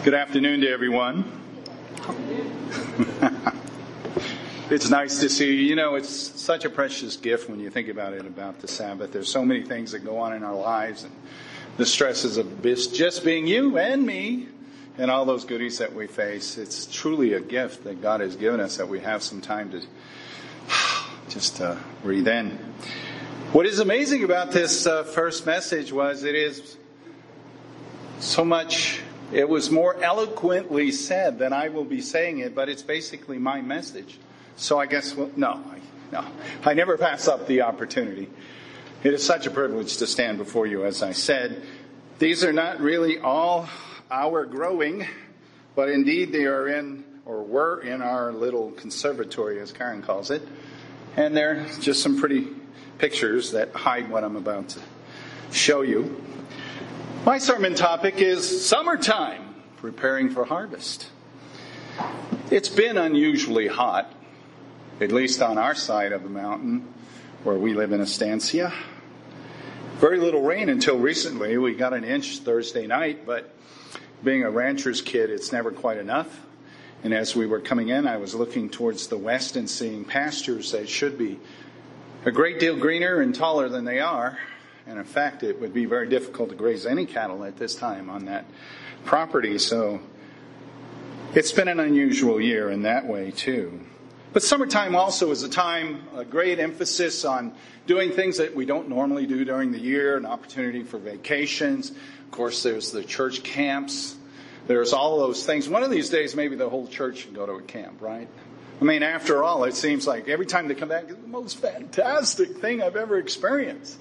Good afternoon to everyone. It's nice to see you. You know, it's such a precious gift when you think about it, about the Sabbath. There's so many things that go on in our lives, and the stresses of just being you and me and all those goodies that we face. It's truly a gift that God has given us, that we have some time to just breathe in. What is amazing about this first message was it was more eloquently said than I will be saying it, but it's basically my message. So I guess, I never pass up the opportunity. It is such a privilege to stand before you, as I said. These are not really all our growing, but indeed they are were in our little conservatory, as Karen calls it. And they're just some pretty pictures that hide what I'm about to show you. My sermon topic is summertime, preparing for harvest. It's been unusually hot, at least on our side of the mountain where we live in Estancia. Very little rain until recently. We got an inch Thursday night, but being a rancher's kid, it's never quite enough. And as we were coming in, I was looking towards the west and seeing pastures that should be a great deal greener and taller than they are. And in fact, it would be very difficult to graze any cattle at this time on that property. So it's been an unusual year in that way too. But summertime also is a great emphasis on doing things that we don't normally do during the year, an opportunity for vacations. Of course, there's the church camps. There's all those things. One of these days, maybe the whole church should go to a camp, right? I mean, after all, it seems like every time they come back, it's the most fantastic thing I've ever experienced.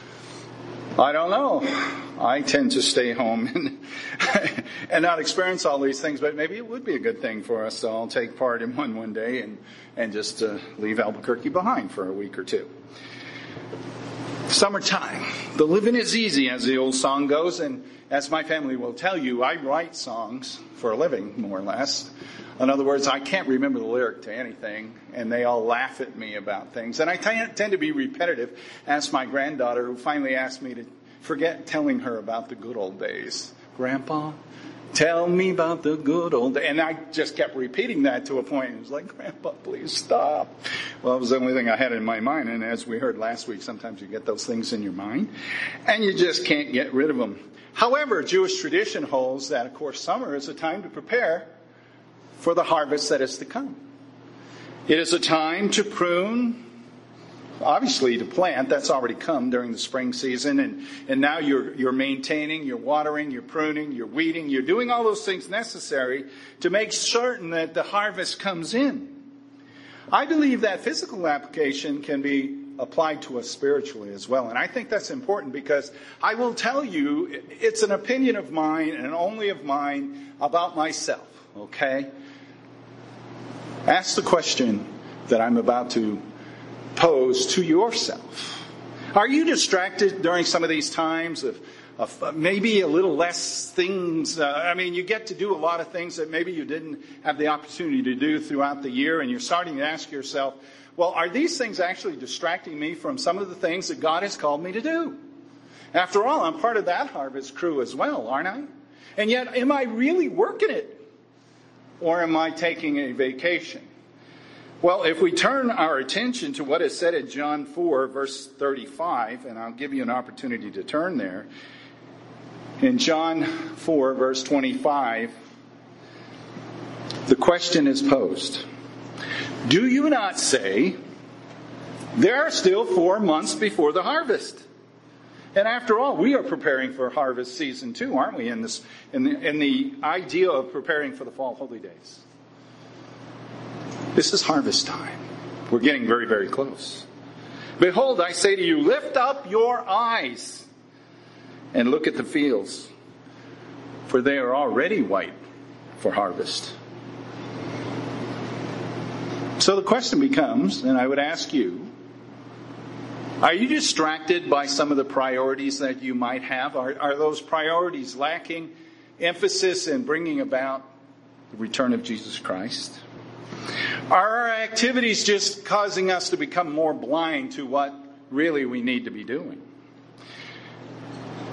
I don't know. I tend to stay home and not experience all these things, but maybe it would be a good thing for us to all take part in one day and just leave Albuquerque behind for a week or two. Summertime. The living is easy, as the old song goes, and as my family will tell you, I write songs for a living, more or less. In other words, I can't remember the lyric to anything, and they all laugh at me about things. And I tend to be repetitive. Ask my granddaughter, who finally asked me to forget telling her about the good old days. Grandpa, tell me about the good old days. And I just kept repeating that to a point. It was like, Grandpa, please stop. Well, it was the only thing I had in my mind. And as we heard last week, sometimes you get those things in your mind, and you just can't get rid of them. However, Jewish tradition holds that, of course, summer is a time to prepare for the harvest that is to come. It is a time to prune, obviously to plant. That's already come during the spring season. And now you're maintaining, you're watering, you're pruning, you're weeding. You're doing all those things necessary to make certain that the harvest comes in. I believe that physical application can be applied to us spiritually as well. And I think that's important because I will tell you, it's an opinion of mine and only of mine about myself, okay? Ask the question that I'm about to pose to yourself. Are you distracted during some of these times of maybe a little less things? You get to do a lot of things that maybe you didn't have the opportunity to do throughout the year, and you're starting to ask yourself, well, are these things actually distracting me from some of the things that God has called me to do? After all, I'm part of that harvest crew as well, aren't I? And yet, am I really working it? Or am I taking a vacation? Well, if we turn our attention to what is said in John 4, verse 35, and I'll give you an opportunity to turn there. In John 4, verse 25, the question is posed. Do you not say, there are still 4 months before the harvest? And after all, we are preparing for harvest season too, aren't we? In the idea of preparing for the fall holy days. This is harvest time. We're getting very, very close. Behold, I say to you, lift up your eyes and look at the fields, for they are already white for harvest. So the question becomes, and I would ask you, are you distracted by some of the priorities that you might have? Are those priorities lacking emphasis in bringing about the return of Jesus Christ? Are our activities just causing us to become more blind to what really we need to be doing?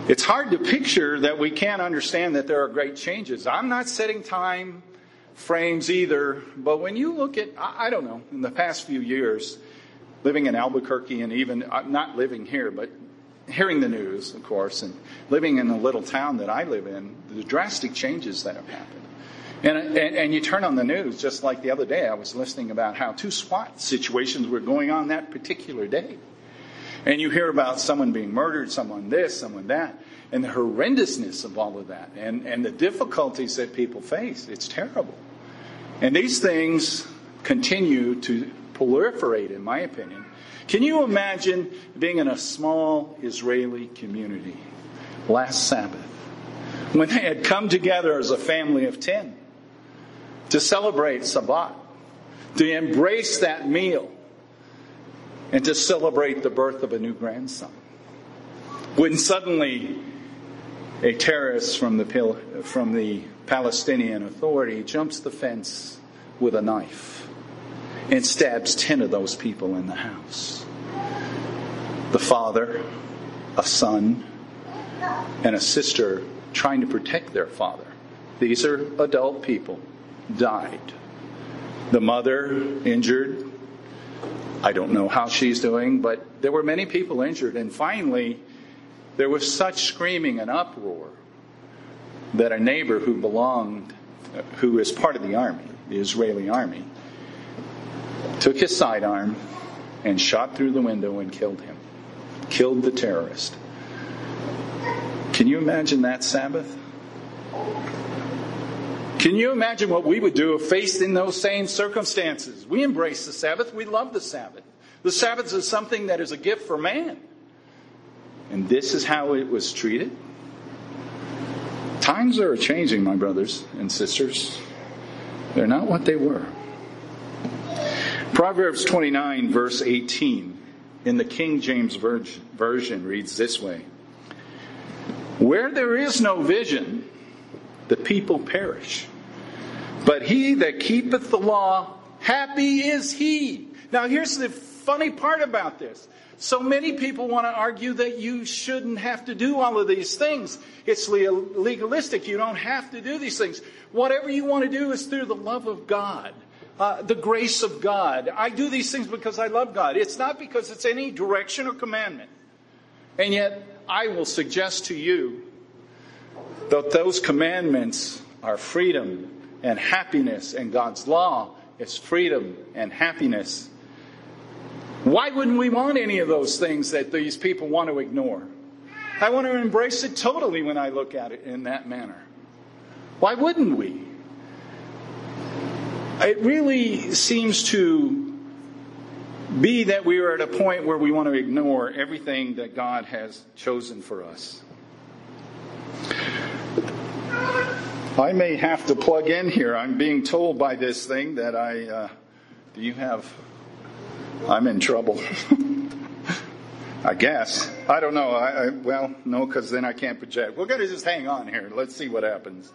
It's hard to picture that we can't understand that there are great changes. I'm not setting time frames either, but when you look at, I don't know, in the past few years, living in Albuquerque and even, not living here, but hearing the news, of course, and living in the little town that I live in, the drastic changes that have happened. And you turn on the news, just like the other day, I was listening about how 2 SWAT situations were going on that particular day. And you hear about someone being murdered, someone this, someone that, and the horrendousness of all of that, and the difficulties that people face. It's terrible. And these things continue to proliferate, in my opinion. Can you imagine being in a small Israeli community last Sabbath, when they had come together as a family of 10 to celebrate Sabbath, to embrace that meal, and to celebrate the birth of a new grandson? When suddenly a terrorist from the Palestinian Authority jumps the fence with a knife and stabs 10 of those people in the house. The father, a son, and a sister trying to protect their father. These are adult people. Died. The mother injured. I don't know how she's doing, but there were many people injured. And finally, there was such screaming and uproar that a neighbor who is part of the army, the Israeli army, took his sidearm and shot through the window and killed him. Killed the terrorist. Can you imagine that Sabbath? Can you imagine what we would do if faced in those same circumstances? We embrace the Sabbath. We love the Sabbath. The Sabbath is something that is a gift for man. And this is how it was treated. Times are changing, my brothers and sisters. They're not what they were. Proverbs 29, verse 18, in the King James Version reads this way: "Where there is no vision, the people perish. But he that keepeth the law, happy is he." Now here's the funny part about this. So many people want to argue that you shouldn't have to do all of these things. It's legalistic. You don't have to do these things. Whatever you want to do is through the love of God, the grace of God. I do these things because I love God. It's not because it's any direction or commandment. And yet, I will suggest to you that those commandments are freedom and happiness, and God's law is freedom and happiness. Why wouldn't we want any of those things that these people want to ignore? I want to embrace it totally when I look at it in that manner. Why wouldn't we? It really seems to be that we are at a point where we want to ignore everything that God has chosen for us. I may have to plug in here. I'm being told by this thing that I'm in trouble. I guess. I don't know. Well, no, because then I can't project. We're going to just hang on here. Let's see what happens.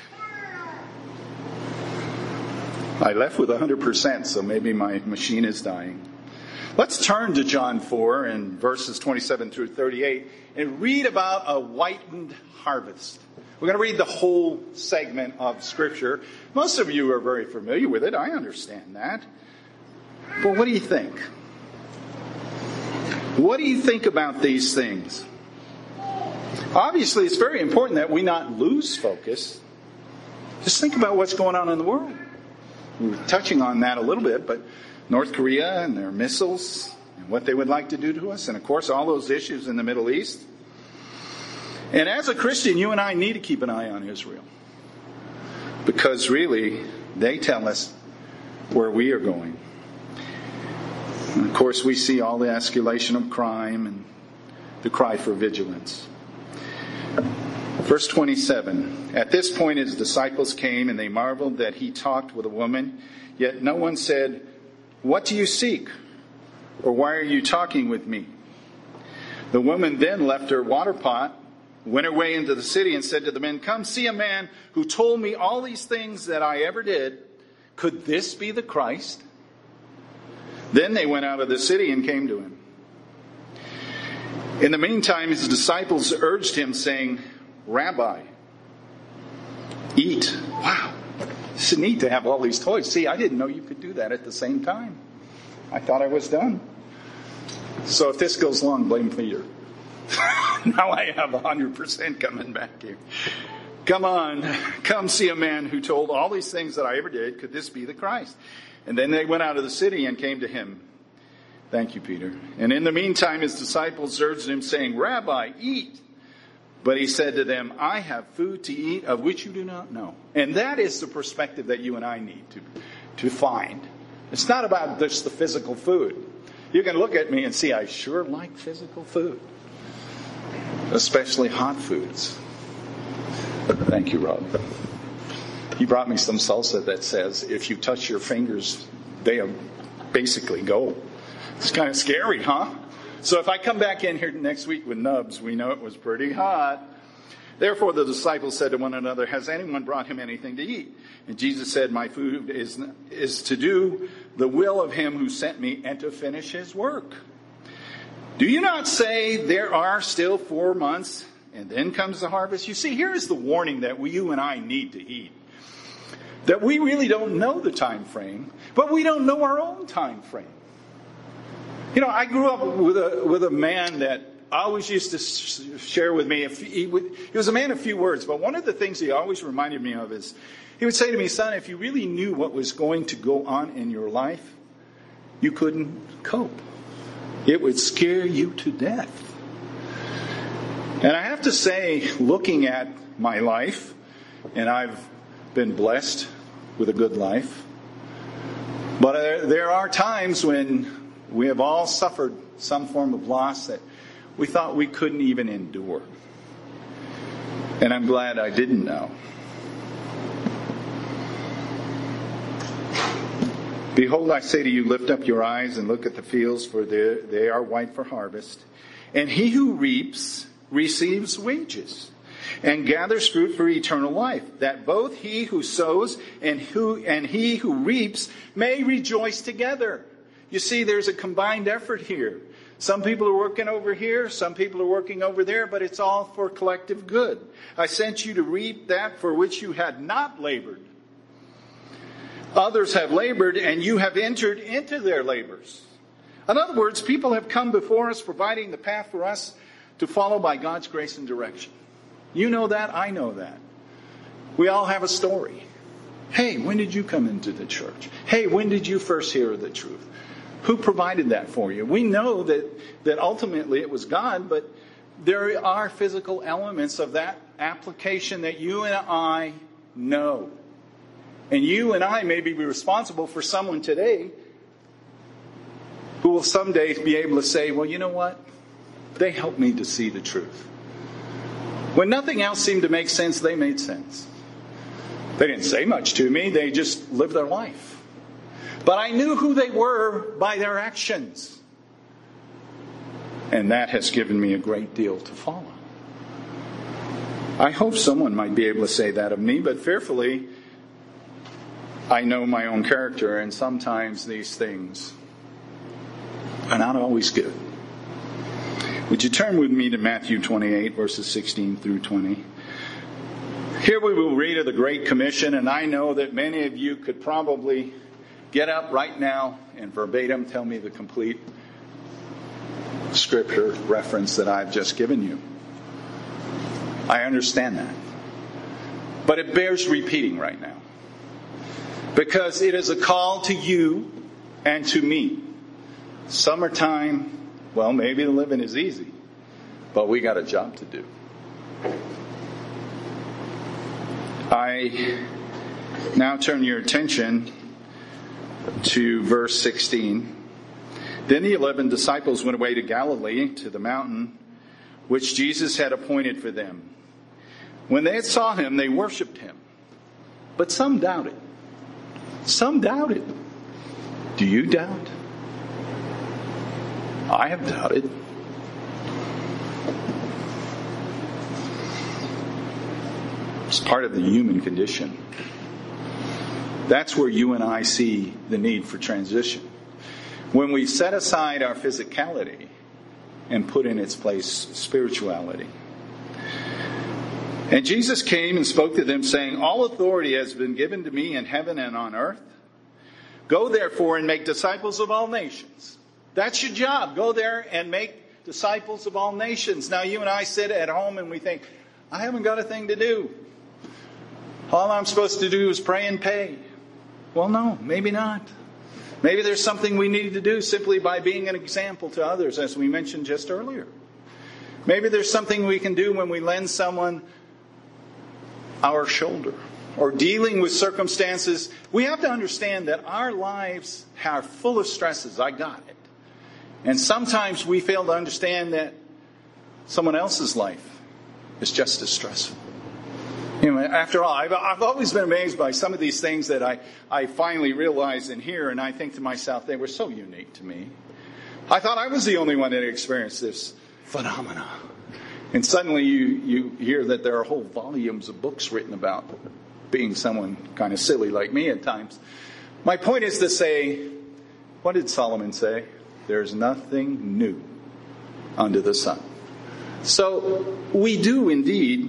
I left with 100%, so maybe my machine is dying. Let's turn to John 4 and verses 27 through 38 and read about a whitened harvest. We're going to read the whole segment of Scripture. Most of you are very familiar with it. I understand that. But what do you think? What do you think about these things? Obviously, it's very important that we not lose focus. Just think about what's going on in the world. We were touching on that a little bit, but North Korea and their missiles and what they would like to do to us, and of course all those issues in the Middle East. And as a Christian, you and I need to keep an eye on Israel, because really they tell us where we are going. And of course, we see all the escalation of crime and the cry for vigilance. Verse 27, "At this point his disciples came, and they marveled that he talked with a woman. Yet no one said, 'What do you seek?' or 'Why are you talking with me?' The woman then left her water pot, went away into the city, and said to the men, 'Come see a man who told me all these things that I ever did. Could this be the Christ?' Then they went out of the city and came to him. In the meantime, his disciples urged him, saying, Rabbi, eat. Wow, it's neat to have all these toys. See, I didn't know you could do that at the same time. I thought I was done. So if this goes long, blame Peter. Now I have 100% coming back here. Come on, come see a man who told all these things that I ever did. Could this be the Christ? And then they went out of the city and came to him. Thank you, Peter. And in the meantime, his disciples urged him, saying, Rabbi, eat. But he said to them, I have food to eat of which you do not know. And that is the perspective that you and I need to find. It's not about just the physical food. You can look at me and see I sure like physical food, especially hot foods. Thank you, Rob. He brought me some salsa that says if you touch your fingers, they basically go. It's kind of scary, huh? So if I come back in here next week with nubs, we know it was pretty hot. Therefore the disciples said to one another, has anyone brought him anything to eat? And Jesus said, my food is to do the will of him who sent me and to finish his work. Do you not say there are still 4 months and then comes the harvest? You see, here is the warning that you and I need to heed. That we really don't know the time frame, but we don't know our own time frame. You know, I grew up with a man that always used to share with me. He was a man of few words, but one of the things he always reminded me of is he would say to me, son, if you really knew what was going to go on in your life, you couldn't cope. It would scare you to death. And I have to say, looking at my life, and I've been blessed with a good life, but there are times when we have all suffered some form of loss that we thought we couldn't even endure. And I'm glad I didn't know. Behold, I say to you, lift up your eyes and look at the fields, for they are white for harvest. And he who reaps receives wages, and gathers fruit for eternal life, that both he who sows and he who reaps may rejoice together. You see, there's a combined effort here. Some people are working over here, some people are working over there, but it's all for collective good. I sent you to reap that for which you had not labored. Others have labored, and you have entered into their labors. In other words, people have come before us, providing the path for us to follow by God's grace and direction. You know that, I know that. We all have a story. Hey, when did you come into the church? Hey, when did you first hear the truth? Who provided that for you? We know that ultimately it was God, but there are physical elements of that application that you and I know. And you and I may be responsible for someone today who will someday be able to say, well, you know what? They helped me to see the truth. When nothing else seemed to make sense, they made sense. They didn't say much to me. They just lived their life. But I knew who they were by their actions. And that has given me a great deal to follow. I hope someone might be able to say that of me, but fearfully, I know my own character, and sometimes these things are not always good. Would you turn with me to Matthew 28, verses 16 through 20? Here we will read of the Great Commission, and I know that many of you could probably get up right now and verbatim tell me the complete scripture reference that I've just given you. I understand that. But it bears repeating right now. Because it is a call to you and to me. Summertime, well, maybe the living is easy, but we got a job to do. I now turn your attention to verse 16. Then the 11 disciples went away to Galilee, to the mountain which Jesus had appointed for them. When they saw him, they worshipped him. But some doubted. Some doubted. Do you doubt? I have doubted. It's part of the human condition. That's where you and I see the need for transition. When we set aside our physicality and put in its place spirituality. And Jesus came and spoke to them, saying, "All authority has been given to me in heaven and on earth. Go therefore and make disciples of all nations." That's your job. Go there and make disciples of all nations. Now you and I sit at home and we think, I haven't got a thing to do. All I'm supposed to do is pray and pay. Well, no, maybe not. Maybe there's something we need to do simply by being an example to others, as we mentioned just earlier. Maybe there's something we can do when we lend someone our shoulder, or dealing with circumstances. We have to understand that our lives are full of stresses. I got it. And sometimes we fail to understand that someone else's life is just as stressful. You know, after all, I've always been amazed by some of these things that I finally realize and hear, and I think to myself, they were so unique to me. I thought I was the only one that experienced this phenomena. And suddenly you hear that there are whole volumes of books written about being someone kind of silly like me at times. My point is to say, what did Solomon say? There's nothing new under the sun. So we do indeed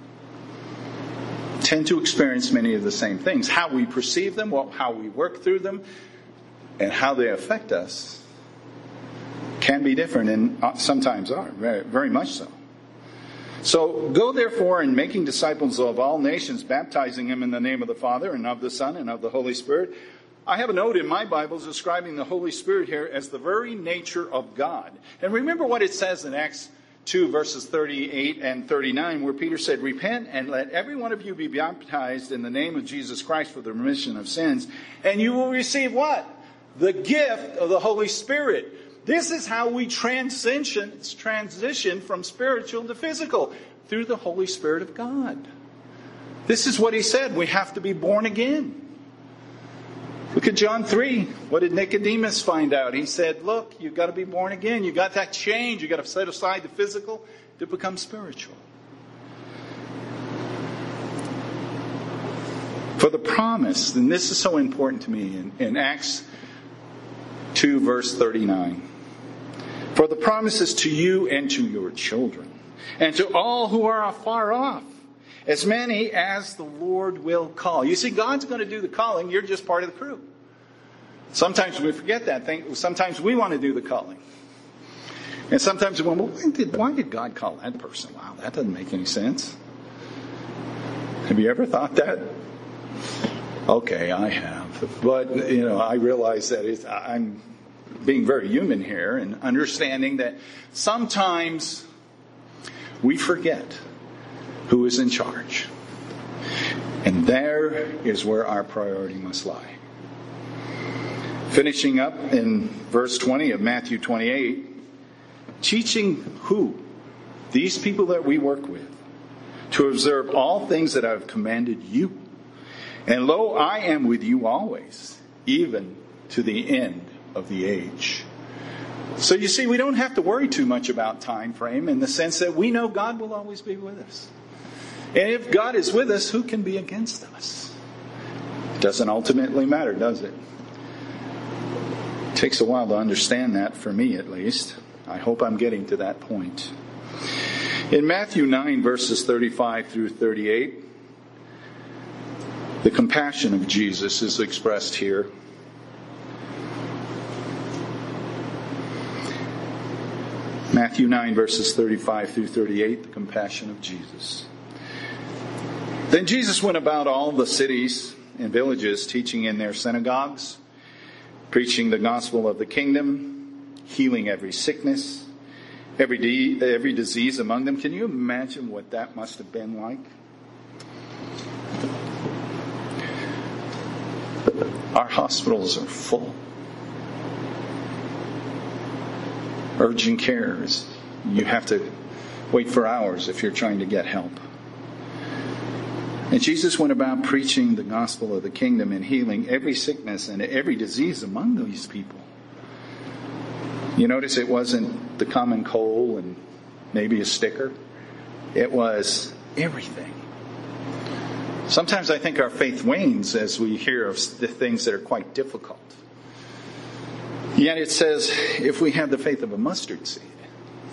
tend to experience many of the same things. How we perceive them, how we work through them, and how they affect us can be different, and sometimes are, very, very much so. So go therefore and making disciples of all nations, baptizing them in the name of the Father and of the Son and of the Holy Spirit. I have a note in my Bible describing the Holy Spirit here as the very nature of God. And remember what it says in Acts 2 verses 38 and 39, where Peter said, "Repent and let every one of you be baptized in the name of Jesus Christ for the remission of sins, and you will receive" what? The gift of the Holy Spirit. This is how we transition from spiritual to physical, through the Holy Spirit of God. This is what he said. We have to be born again. Look at John 3. What did Nicodemus find out? He said, look, you've got to be born again. You've got that change. You've got to set aside the physical to become spiritual. For the promise, and this is so important to me, in Acts 2 verse 39. For the promise is to you and to your children, and to all who are afar off, as many as the Lord will call. You see, God's going to do the calling. You're just part of the crew. Sometimes we forget that thing. Sometimes we want to do the calling. And sometimes we wonder, well, why did God call that person? Wow, that doesn't make any sense. Have you ever thought that? Okay, I have. But, I realize that I'm being very human here and understanding that sometimes we forget who is in charge. And there is where our priority must lie. Finishing up in verse 20 of Matthew 28, teaching who? These people that we work with, to observe all things that I have commanded you. And lo, I am with you always, even to the end of the age. So you see, we don't have to worry too much about time frame, in the sense that we know God will always be with us. And if God is with us, who can be against us? It doesn't ultimately matter, does it? It takes a while to understand that, for me at least. I hope I'm getting to that point. In Matthew 9 verses 35 through 38, the compassion of Jesus is expressed here. Matthew 9 verses 35 through 38, the compassion of Jesus. Then Jesus went about all the cities and villages, teaching in their synagogues, preaching the gospel of the kingdom, healing every sickness, every disease among them. Can you imagine what that must have been like? Our hospitals are full. Urgent cares. You have to wait for hours if you're trying to get help. And Jesus went about preaching the gospel of the kingdom and healing every sickness and every disease among these people. You notice it wasn't the common cold and maybe a sticker. It was everything. Sometimes I think our faith wanes as we hear of the things that are quite difficult. Yet it says, if we have the faith of a mustard seed,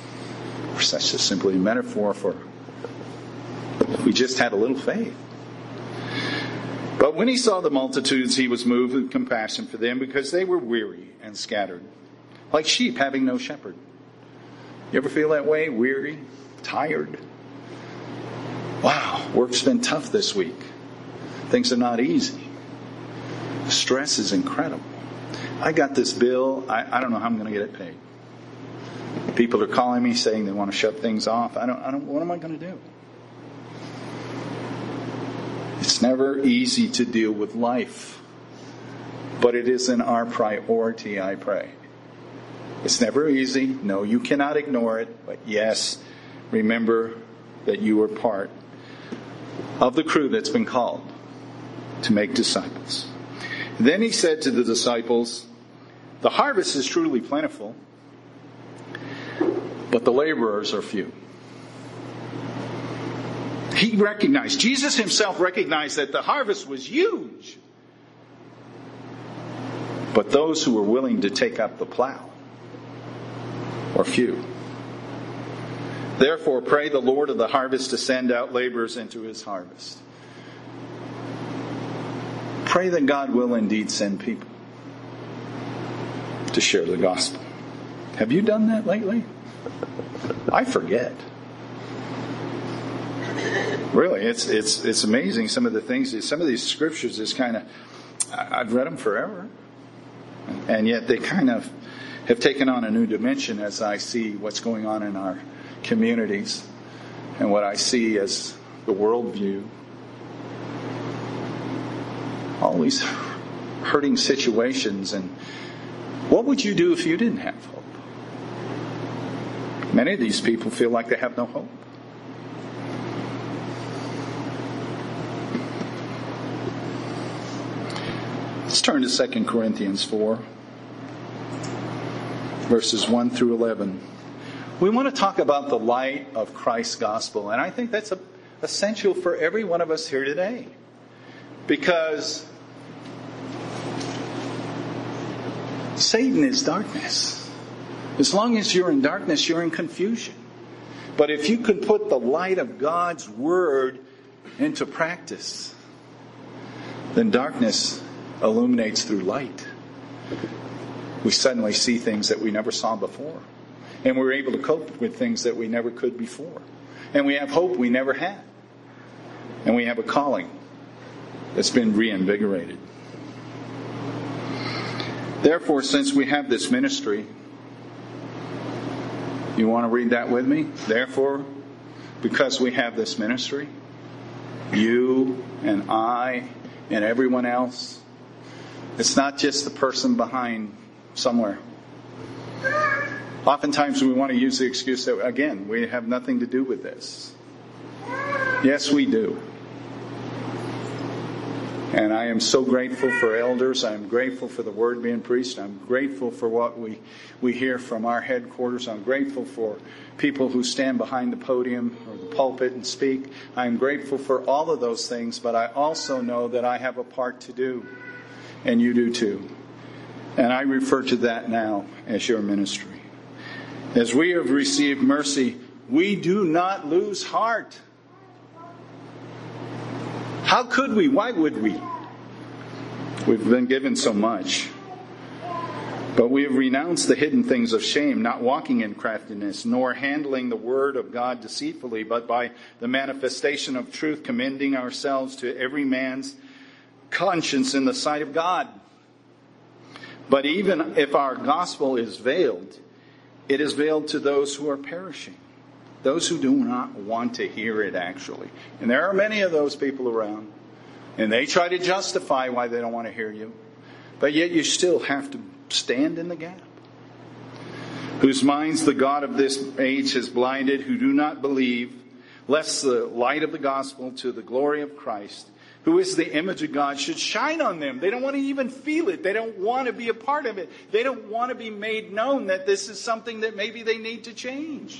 course, that's just simply a metaphor for we just had a little faith. But when he saw the multitudes, he was moved with compassion for them because they were weary and scattered, like sheep having no shepherd. You ever feel that way? Weary, tired? Wow, work's been tough this week. Things are not easy. Stress is incredible. I got this bill. I don't know how I'm going to get it paid. People are calling me saying they want to shut things off. I don't. What am I going to do? It's never easy to deal with life, but it isn't our priority, I pray. It's never easy. No, you cannot ignore it. But yes, remember that you are part of the crew that's been called to make disciples. Then he said to the disciples, the harvest is truly plentiful, but the laborers are few. Jesus himself recognized that the harvest was huge, but those who were willing to take up the plow were few. Therefore, pray the Lord of the harvest to send out laborers into his harvest. Pray that God will indeed send people to share the gospel. Have you done that lately? I forget. Really, it's amazing some of the things, some of these scriptures is kind of, I've read them forever. And yet they kind of have taken on a new dimension as I see what's going on in our communities and what I see as the worldview. All these hurting situations, and what would you do if you didn't have hope? Many of these people feel like they have no hope. Let's turn to 2 Corinthians 4, verses 1 through 11. We want to talk about the light of Christ's gospel, and I think that's essential for every one of us here today. Because Satan is darkness. As long as you're in darkness, you're in confusion. But if you can put the light of God's Word into practice, then darkness illuminates through light. We suddenly see things that we never saw before. And we're able to cope with things that we never could before. And we have hope we never had. And we have a calling that's been reinvigorated. Therefore, since we have this ministry, you want to read that with me? Therefore, because we have this ministry, you and I and everyone else, it's not just the person behind somewhere. Oftentimes we want to use the excuse that, again, we have nothing to do with this. Yes, we do. And I am so grateful for elders. I'm grateful for the word being preached. I'm grateful for what we hear from our headquarters. I'm grateful for people who stand behind the podium or the pulpit and speak. I'm grateful for all of those things, but I also know that I have a part to do, and you do too. And I refer to that now as your ministry. As we have received mercy, we do not lose heart. How could we? Why would we? We've been given so much. But we have renounced the hidden things of shame, not walking in craftiness, nor handling the word of God deceitfully, but by the manifestation of truth, commending ourselves to every man's conscience in the sight of God. But even if our gospel is veiled, it is veiled to those who are perishing. Those who do not want to hear it, actually. And there are many of those people around. And they try to justify why they don't want to hear you. But yet you still have to stand in the gap. Whose minds the God of this age has blinded, who do not believe, lest the light of the gospel to the glory of Christ, who is the image of God, should shine on them. They don't want to even feel it. They don't want to be a part of it. They don't want to be made known that this is something that maybe they need to change.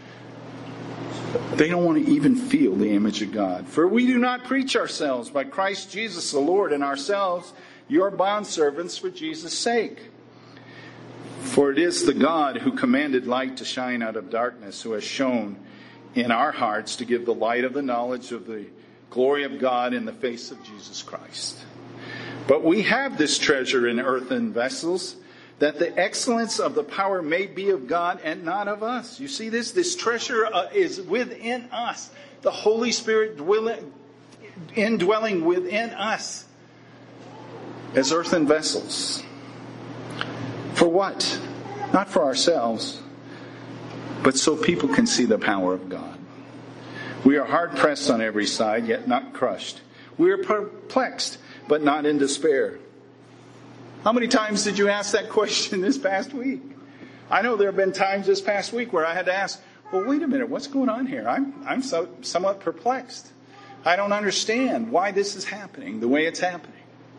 They don't want to even feel the image of God. For we do not preach ourselves, but Christ Jesus the Lord, and ourselves your bondservants for Jesus' sake. For it is the God who commanded light to shine out of darkness, who has shone in our hearts to give the light of the knowledge of the glory of God in the face of Jesus Christ. But we have this treasure in earthen vessels, that the excellence of the power may be of God and not of us. You see this? This treasure is within us. The Holy Spirit indwelling within us as earthen vessels. For what? Not for ourselves, but so people can see the power of God. We are hard pressed on every side, yet not crushed. We are perplexed, but not in despair. How many times did you ask that question this past week? I know there have been times this past week where I had to ask, well, wait a minute, what's going on here? I'm somewhat perplexed. I don't understand why this is happening the way it's happening.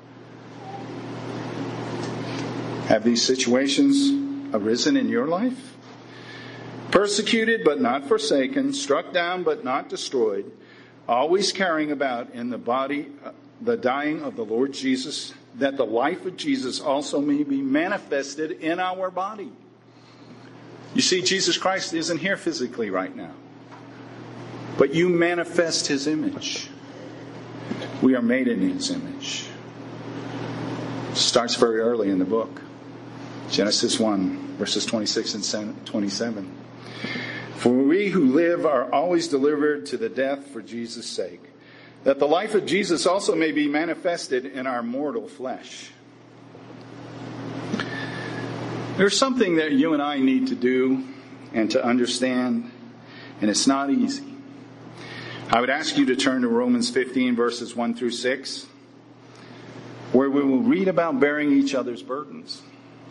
Have these situations arisen in your life? Persecuted but not forsaken, struck down but not destroyed, always carrying about in the body the dying of the Lord Jesus, that the life of Jesus also may be manifested in our body. You see, Jesus Christ isn't here physically right now, but you manifest His image. We are made in His image. It starts very early in the book. Genesis 1, verses 26 and 27. For we who live are always delivered to the death for Jesus' sake, that the life of Jesus also may be manifested in our mortal flesh. There's something that you and I need to do and to understand, and it's not easy. I would ask you to turn to Romans 15, verses 1 through 6, where we will read about bearing each other's burdens.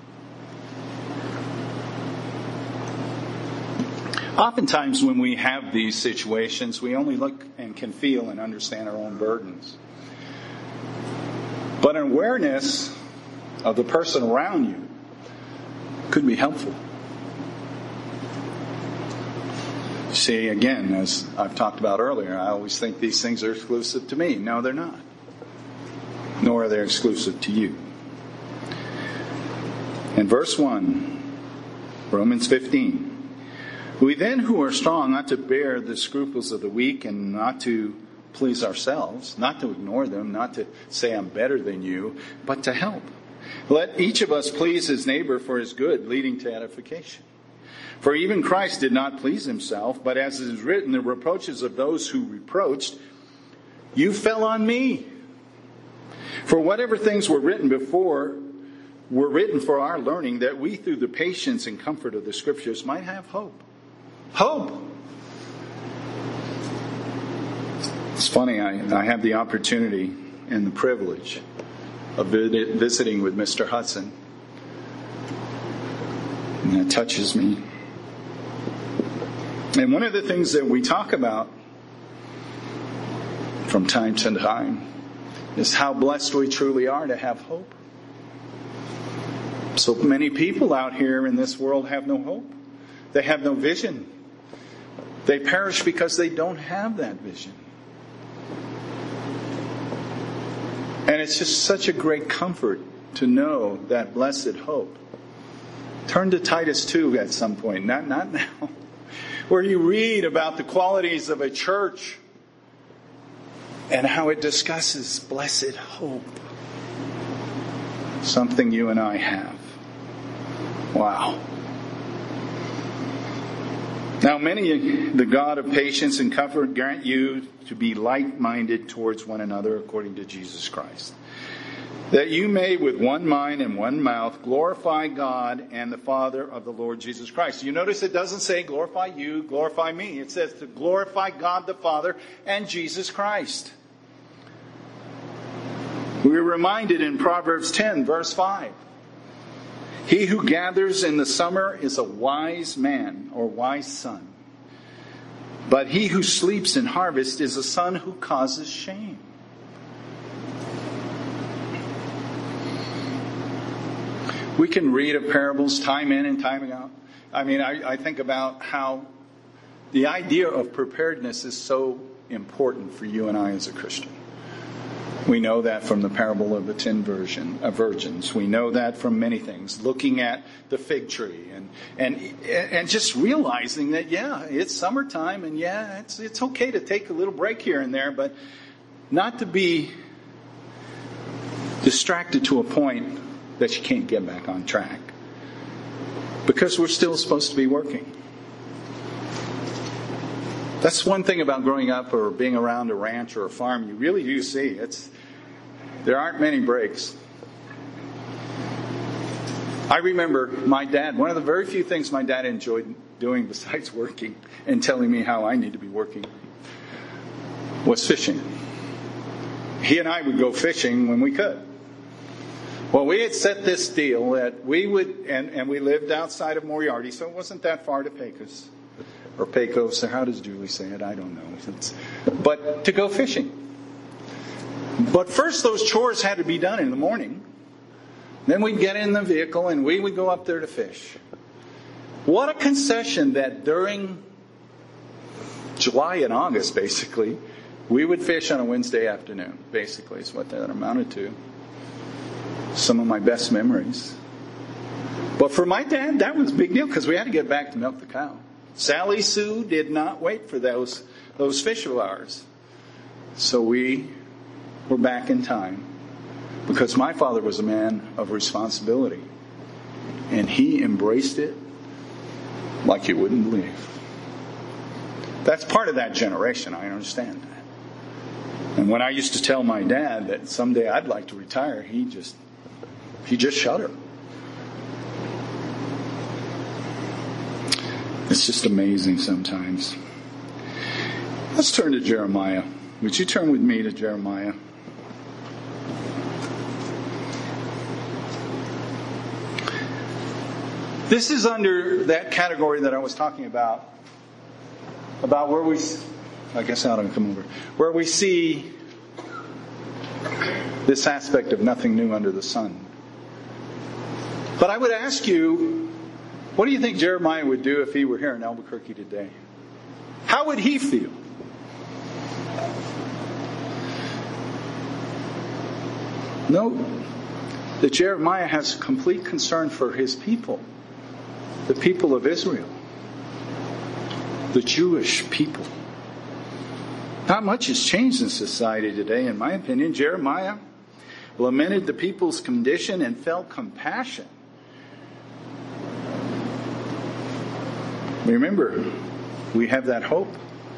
Oftentimes when we have these situations, we only look and can feel and understand our own burdens. But an awareness of the person around you could be helpful. See, again, as I've talked about earlier, I always think these things are exclusive to me. No, they're not. Nor are they exclusive to you. In verse 1, Romans 15, we then who are strong ought to bear the scruples of the weak and not to please ourselves, not to ignore them, not to say I'm better than you, but to help. Let each of us please his neighbor for his good, leading to edification. For even Christ did not please himself, but as it is written, the reproaches of those who reproached, you fell on me. For whatever things were written before were written for our learning, that we through the patience and comfort of the Scriptures might have hope. Hope! It's funny, I have the opportunity and the privilege of visiting with Mr. Hudson. And that touches me. And one of the things that we talk about from time to time is how blessed we truly are to have hope. So many people out here in this world have no hope. They have no vision. They perish because they don't have that vision. And it's just such a great comfort to know that blessed hope. Turn to Titus 2 at some point, not now, where you read about the qualities of a church and how it discusses blessed hope. Something you and I have. Wow. Now many, the God of patience and comfort, grant you to be like-minded towards one another according to Jesus Christ, that you may with one mind and one mouth glorify God and the Father of the Lord Jesus Christ. You notice it doesn't say glorify you, glorify me. It says to glorify God the Father and Jesus Christ. We are reminded in Proverbs 10, verse 5. He who gathers in the summer is a wise man or wise son. But he who sleeps in harvest is a son who causes shame. We can read of parables time in and time out. I mean, I think about how the idea of preparedness is so important for you and I as a Christian. We know that from the parable of the 10 virgins. We know that from many things. Looking at the fig tree and just realizing that, yeah, it's summertime and yeah, it's okay to take a little break here and there, but not to be distracted to a point that you can't get back on track. Because we're still supposed to be working. That's one thing about growing up or being around a ranch or a farm. You really do see there aren't many breaks. I remember my dad, one of the very few things my dad enjoyed doing besides working and telling me how I need to be working was fishing. He and I would go fishing when we could. Well, we had set this deal that we would, and we lived outside of Moriarty, so it wasn't that far to Pecos. Or Pecos, or how does Julie say it? I don't know. But to go fishing. But first those chores had to be done in the morning. Then we'd get in the vehicle and we would go up there to fish. What a concession that during July and August, basically, we would fish on a Wednesday afternoon, basically, is what that amounted to. Some of my best memories. But for my dad, that was a big deal because we had to get back to milk the cow. Sally Sue did not wait for those fish of ours. So we were back in time because my father was a man of responsibility. And he embraced it like you wouldn't believe. That's part of that generation, I understand that. And when I used to tell my dad that someday I'd like to retire, he just shuddered. It's just amazing sometimes. Let's turn to Jeremiah. Would you turn with me to Jeremiah? This is under that category that I was talking about where we, I guess I ought to come over, where we see this aspect of nothing new under the sun. But I would ask you, what do you think Jeremiah would do if he were here in Albuquerque today? How would he feel? Note that Jeremiah has complete concern for his people, the people of Israel, the Jewish people. Not much has changed in society today, in my opinion. Jeremiah lamented the people's condition and felt compassion. Remember, we have that hope.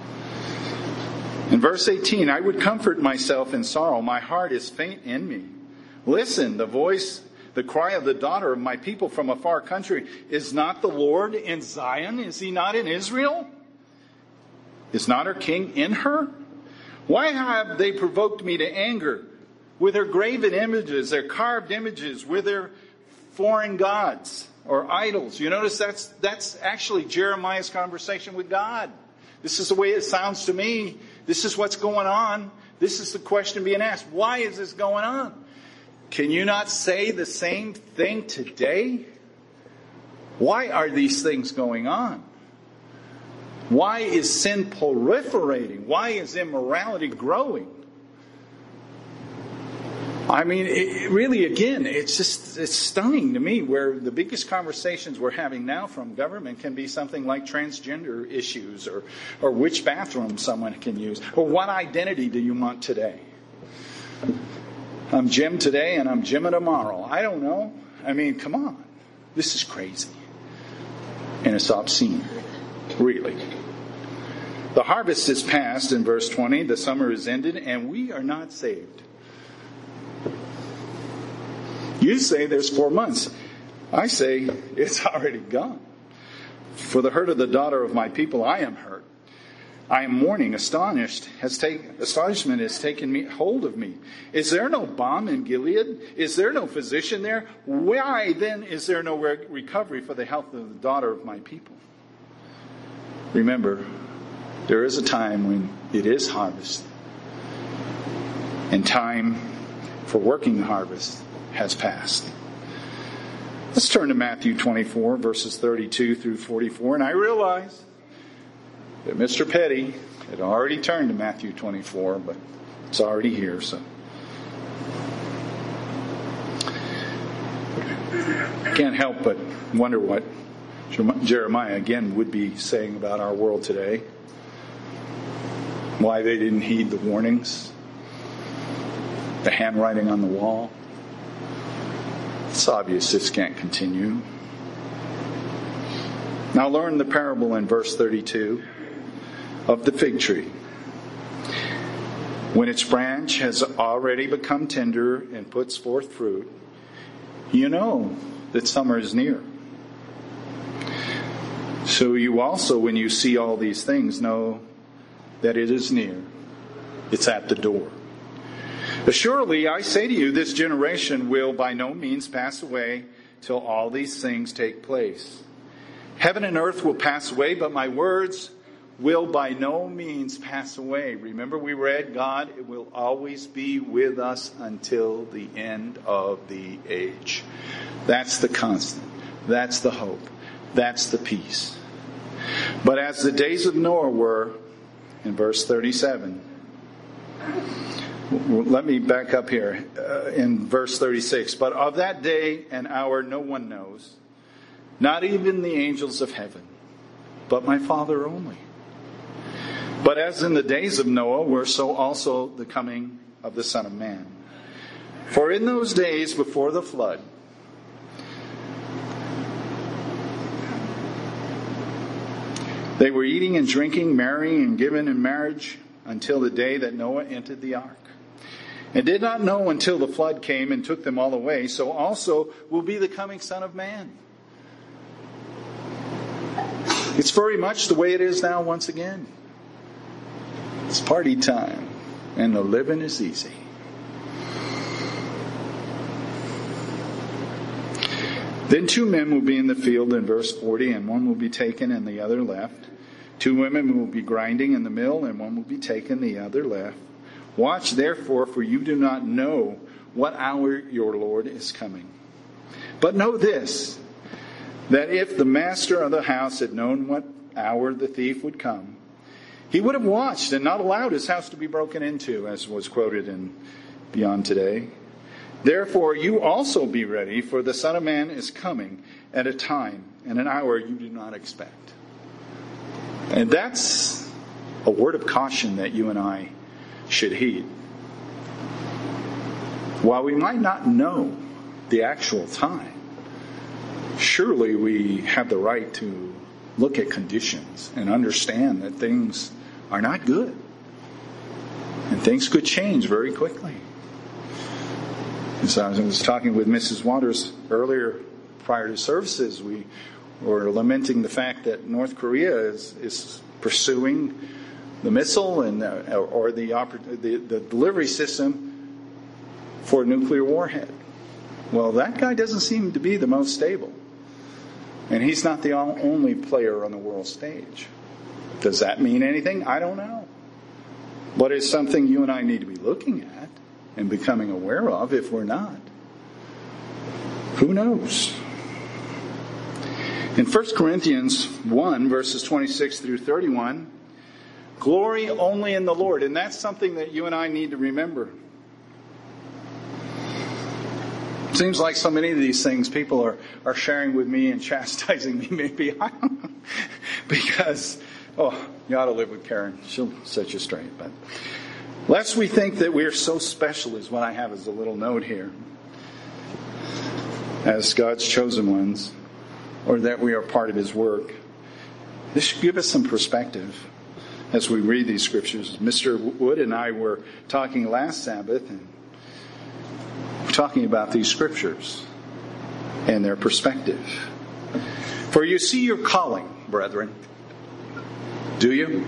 In verse 18, I would comfort myself in sorrow. My heart is faint in me. Listen, the cry of the daughter of my people from a far country. Is not the Lord in Zion? Is he not in Israel? Is not her king in her? Why have they provoked me to anger with their graven images, their carved images, with their foreign gods or idols? You notice that's actually Jeremiah's conversation with God. This is the way it sounds to me. This is what's going on. This is the question being asked. Why is this going on? Can you not say the same thing today? Why are these things going on? Why is sin proliferating? Why is immorality growing? I mean, really, again, it's stunning to me where the biggest conversations we're having now from government can be something like transgender issues or which bathroom someone can use or what identity do you want today. I'm Jim today and I'm Jim tomorrow. I don't know. I mean, come on. This is crazy. And it's obscene. Really. The harvest is past in verse 20. The summer is ended and we are not saved. You say there's 4 months. I say it's already gone. For the hurt of the daughter of my people, I am hurt. I am mourning, astonishment has taken hold of me. Is there no balm in Gilead? Is there no physician there? Why then is there no recovery for the health of the daughter of my people? Remember, there is a time when it is harvest. And time for working the harvest has passed. Let's turn to Matthew 24, verses 32 through 44. And I realize that Mr. Petty had already turned to Matthew 24, but it's already here. So Can't help but wonder what Jeremiah again would be saying about our world today. Why they didn't heed the warnings, the handwriting on the wall. It's obvious this can't continue. Now learn the parable in verse 32 of the fig tree. When its branch has already become tender and puts forth fruit, you know that summer is near. So you also, when you see all these things, know that it is near. It's at the door. Assuredly, I say to you, this generation will by no means pass away till all these things take place. Heaven and earth will pass away, but my words will by no means pass away. Remember, we read, God will always be with us until the end of the age. That's the constant. That's the hope. That's the peace. But as the days of Noah were, in verse 37, let me back up here in verse 36. But of that day and hour no one knows, not even the angels of heaven, but my Father only. But as in the days of Noah were, so also the coming of the Son of Man. For in those days before the flood, they were eating and drinking, marrying and giving in marriage until the day that Noah entered the ark. And did not know until the flood came and took them all away. So also will be the coming Son of Man. It's very much the way it is now once again. It's party time, and the living is easy. Then 2 men will be in the field in verse 40, and one will be taken and the other left. 2 women will be grinding in the mill, and one will be taken, the other left. Watch therefore, for you do not know what hour your Lord is coming. But know this, that if the master of the house had known what hour the thief would come, he would have watched and not allowed his house to be broken into, as was quoted in Beyond Today. Therefore you also be ready, for the Son of Man is coming at a time and an hour you do not expect. And that's a word of caution that you and I should heed. While we might not know the actual time, surely we have the right to look at conditions and understand that things are not good. And things could change very quickly. As I was talking with Mrs. Waters earlier prior to services, we were lamenting the fact that North Korea is pursuing the missile and or the delivery system for a nuclear warhead. Well, that guy doesn't seem to be the most stable. And he's not the only player on the world stage. Does that mean anything? I don't know. But it's something you and I need to be looking at and becoming aware of. If we're not, who knows? In 1 Corinthians 1, verses 26 through 31, glory only in the Lord. And that's something that you and I need to remember. It seems like so many of these things people are sharing with me and chastising me, maybe. I don't know. Because, you ought to live with Karen. She'll set you straight. But lest we think that we're so special is what I have as a little note here. As God's chosen ones. Or that we are part of His work. This should give us some perspective as we read these scriptures. Mr. Wood and I were talking last Sabbath and talking about these scriptures and their perspective. For you see your calling, brethren. Do you?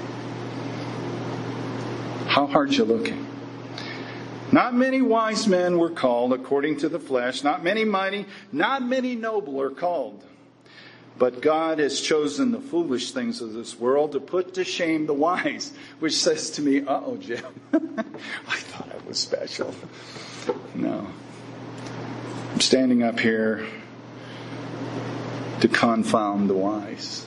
How hard you looking? Not many wise men were called according to the flesh. Not many mighty, not many noble are called. But God has chosen the foolish things of this world to put to shame the wise. Which says to me, Jim, I thought I was special. No. I'm standing up here to confound the wise.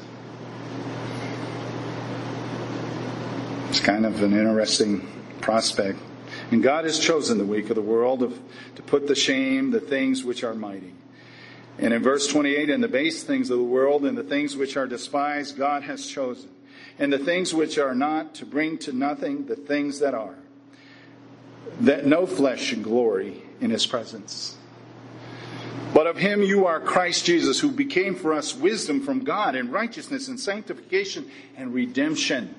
It's kind of an interesting prospect. And God has chosen the weak of the world to put to shame the things which are mighty, And in verse 28, and the base things of the world and the things which are despised God has chosen, and the things which are not, to bring to nothing the things that are, that no flesh should glory in his presence. But of him you are Christ Jesus, who became for us wisdom from God, and righteousness and sanctification and redemption.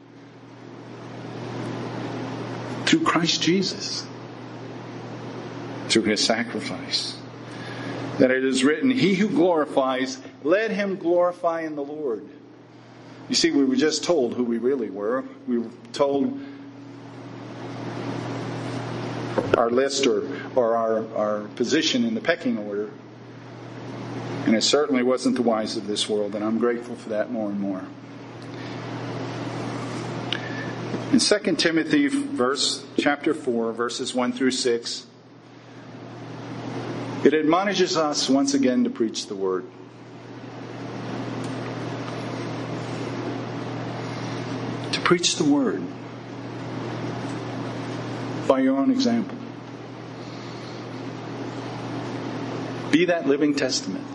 Through Christ Jesus. Through his sacrifice. That it is written, he who glorifies, let him glorify in the Lord. You see, we were just told who we really were. We were told our list or our position in the pecking order. And it certainly wasn't the wise of this world, and I'm grateful for that more and more. In 2 Timothy chapter 4, verses 1 through 6, it admonishes us once again to preach the word. To preach the word by your own example. Be that living testament.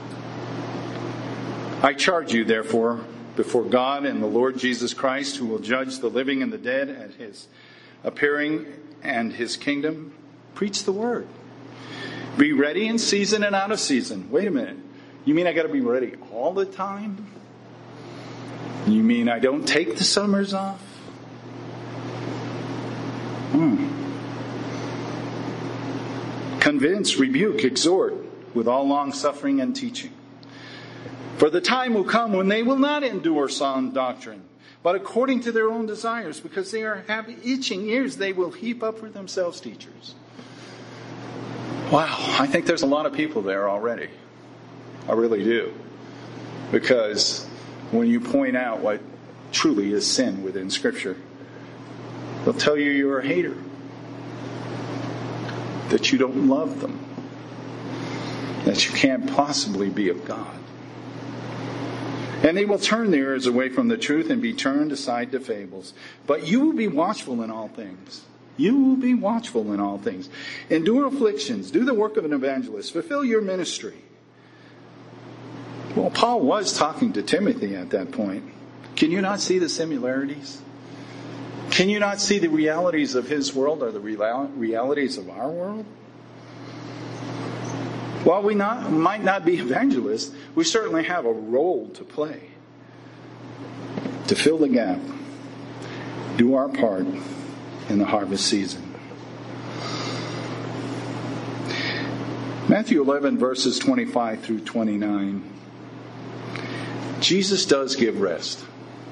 I charge you, therefore, before God and the Lord Jesus Christ, who will judge the living and the dead at his appearing and his kingdom, preach the word. Be ready in season and out of season. Wait a minute. You mean I got to be ready all the time? You mean I don't take the summers off? Convince, rebuke, exhort with all long suffering and teaching. For the time will come when they will not endure sound doctrine, but according to their own desires, because they have itching ears, they will heap up for themselves teachers. Wow, I think there's a lot of people there already. I really do. Because when you point out what truly is sin within Scripture, they'll tell you you're a hater. That you don't love them. That you can't possibly be of God. And they will turn their ears away from the truth and be turned aside to fables. But you will be watchful in all things. You will be watchful in all things. Endure afflictions. Do the work of an evangelist. Fulfill your ministry. Well, Paul was talking to Timothy at that point. Can you not see the similarities? Can you not see the realities of his world or the realities of our world? While we might not be evangelists, we certainly have a role to play. To fill the gap. Do our part in the harvest season. Matthew 11, verses 25 through 29. Jesus does give rest.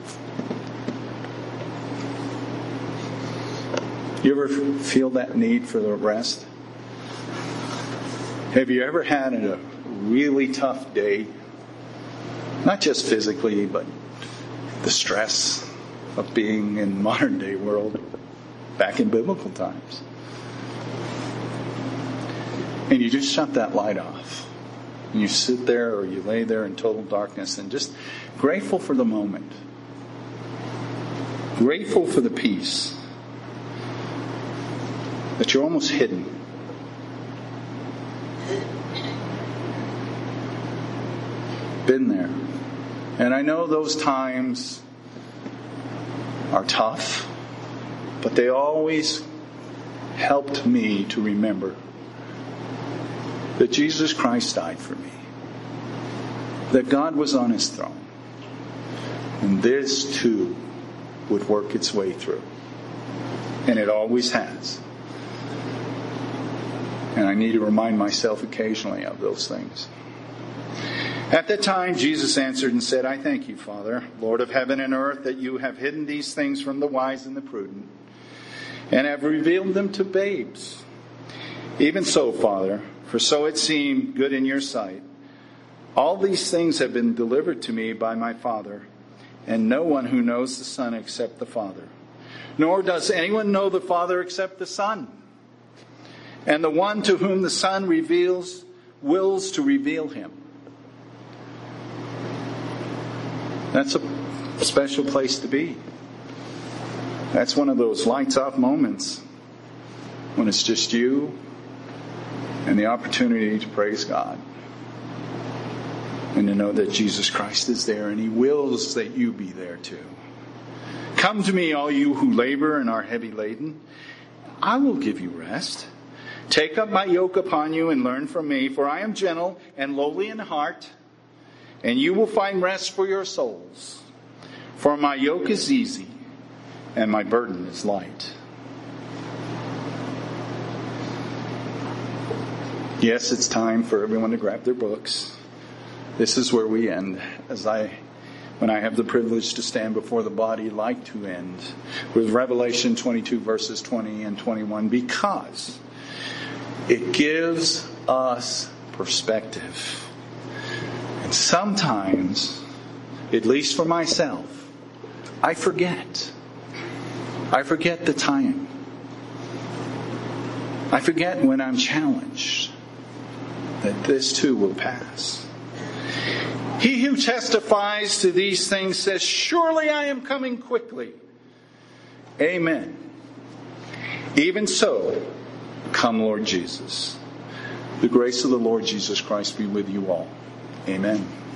You ever feel that need for the rest? Have you ever had a really tough day? Not just physically, but the stress of being in modern day world back in biblical times. And you just shut that light off. And you sit there or you lay there in total darkness and just grateful for the moment. Grateful for the peace. That you're almost hidden. Been there. And I know those times are tough, but they always helped me to remember that Jesus Christ died for me. That God was on his throne. And this too would work its way through. And it always has. And I need to remind myself occasionally of those things. At that time, Jesus answered and said, I thank you, Father, Lord of heaven and earth, that you have hidden these things from the wise and the prudent, and have revealed them to babes. Even so, Father, for so it seemed good in your sight. All these things have been delivered to me by my Father, and no one who knows the Son except the Father. Nor does anyone know the Father except the Son. And the one to whom the Son wills to reveal him. That's a special place to be. That's one of those lights off moments when it's just you and the opportunity to praise God. and to know that Jesus Christ is there and He wills that you be there too. Come to me, all you who labor and are heavy laden. I will give you rest. Take up my yoke upon you and learn from me, for I am gentle and lowly in heart, and you will find rest for your souls. For my yoke is easy and my burden is light. Yes, it's time for everyone to grab their books. This is where we end, when I have the privilege to stand before the body, like to end with Revelation 22 verses 20 and 21, because it gives us perspective. And sometimes, at least for myself, I forget. I forget the time. I forget when I'm challenged that this too will pass. He who testifies to these things says, surely I am coming quickly. Amen. Even so, come Lord Jesus. The grace of the Lord Jesus Christ be with you all. Amen.